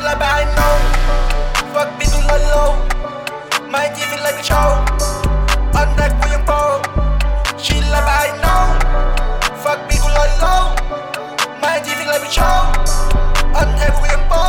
like but I know fuck bitch too low my G feel like a show on that กูยังโปร she like but I know fuck bitch too low my G feel like a show on that กูยังโปร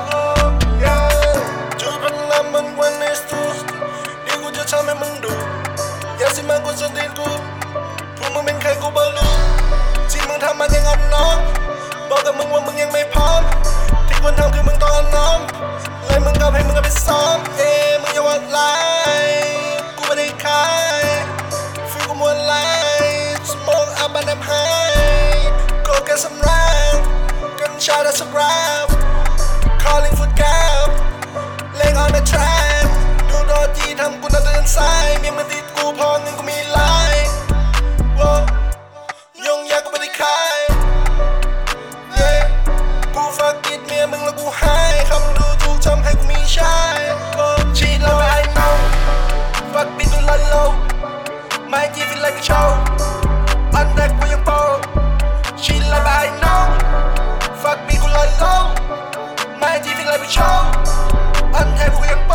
จูบพลังมึงวันนี้สู้นี่กูจะทำให้มึงดูอย่าสิมันกูสนตีนกูพวกมึงเป็นใครกูบ่รู้ที่มึงทำมันยังอ่อนน้อมบอกกับมึงว่ามึงยังไม่พร้อมที่ควรทำคือมึงต้องอ่อนน้อมเลยมึงกับให้มึงก็ไปซ้อมมึงอย่าวัดไลกูไม่ได้ขายฟีกูมวนไล smoke up and I'm high go get some rap กัญชาและสักแรป calling food gap เล่ง on the track ดูโดนจีทำกูน่าจะเดินซ้ายมีมือติดกูพอเงินกูมีไลน์ยงยากูไม่ได้ขายกูฝากกิดเมียมึงแล้วกูหายคำดูถูกทำให้กูมีชายชีดแล้วไอ้เมา fuck bitch too low my G feel like a show on that กูยังโปรชีดแล้วไอ้เมา fuck bitch too low my G feel like a show on that กูยังโปร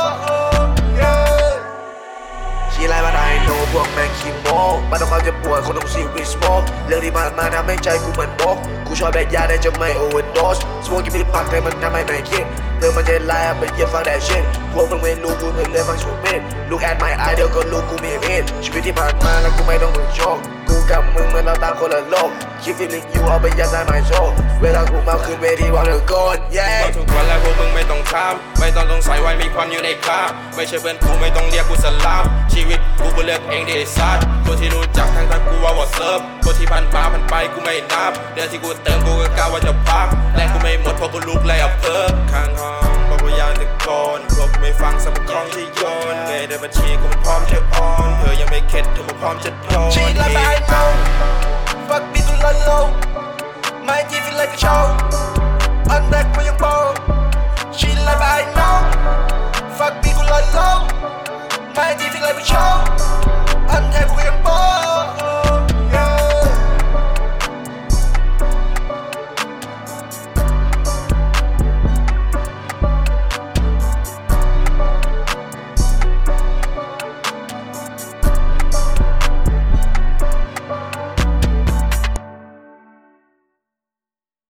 ชีไลมาได้โนพวกแม่งขี้โม้มาต้องความเจ็บปวดคนต้องชีวิตสโมกเรื่องที่ผ่านมาทำให้ใจกูเหมือนบกกูชอบแดกยาได้จะไม่โอเวอร์โดสสโมกกินพิษปักแต่มันทำให้ไม่คิดเธอมันจะไล่ไปเยี่ยมฟังแต่ชินพวกมึงไม่รู้กูเพิ่งเลยฟังชูมิด Look at my eye เดี๋ยวก็รู้กูมีมิดชีวิตที่ผ่านมาแล้วกูไม่ต้องถูกโชคกูกับมึงเหมือนเราต่างคนละโลกคิดฟีลิ่งอยู่เอาไปยัดใส่ไม้โชว์เวลากูมาขึ้นเวทีวางเธอโกนทุกวันแล้วพวกมึงไม่ต้องถามไม่ต้องสงสัยว่ามีความอยู่ในคาบไม่ใช่เพื่อนกูไม่ต้องเรียกกูสลามชีวิตกูเลือกเองได้ซัดคนที่รู้จักทั้งกูว่าเซิร์ฟคนที่ผ่านมาผ่านไปกูไม่นับเดือนที่กูเติมกูก็กล้าว่าจะพักแรงกูไม่